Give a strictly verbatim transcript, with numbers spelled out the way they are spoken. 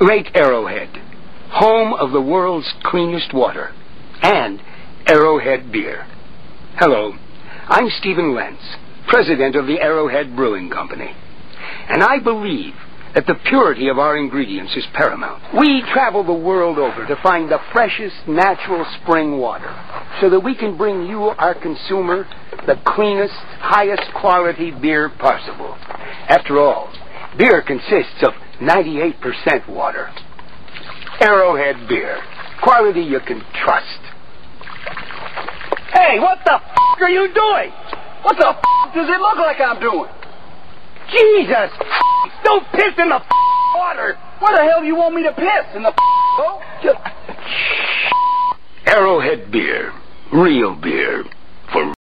Lake Arrowhead, home of the world's cleanest water, and Arrowhead beer. Hello, I'm Stephen Lentz, president of the Arrowhead Brewing Company, and I believe that the purity of our ingredients is paramount. We travel the world over to find the freshest natural spring water so that we can bring you, our consumer, the cleanest, highest quality beer possible. After all, beer consists of ninety-eight percent water. Arrowhead beer. Quality you can trust. Hey, what the f*** are you doing? What the f*** does it look like I'm doing? Jesus! Don't piss in the water! Where the hell do you want me to piss? In the boat? Arrowhead beer. Real beer.